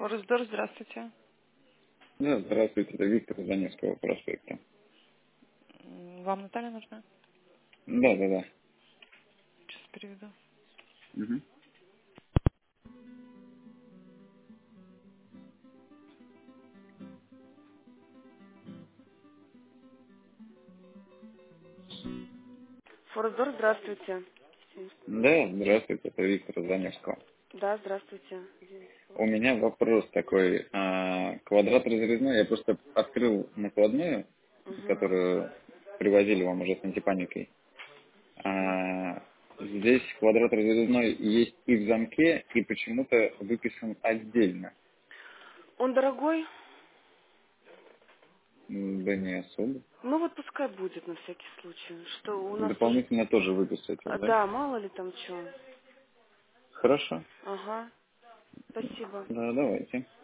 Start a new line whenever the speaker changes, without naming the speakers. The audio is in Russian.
Форестдор, здравствуйте.
Да, здравствуйте, это Виктор из Донецкого проспекта.
Вам Наталья нужна?
Да.
Сейчас переведу.
Мгм.
Форестдор, здравствуйте.
Да, здравствуйте, это Виктор из Донецкого.
Да, здравствуйте.
У меня вопрос такой. Квадрат разрезной, я просто открыл накладную,
Угу.
которую привозили вам уже с антипаникой. Здесь квадрат разрезной есть и в замке, и почему-то выписан отдельно.
Он дорогой?
Да не особо.
Ну вот пускай будет на всякий случай. Что у нас уже...
Дополнительно тоже выписать, да?
Да, мало ли там что.
Хорошо.
Ага, спасибо.
Да, давайте.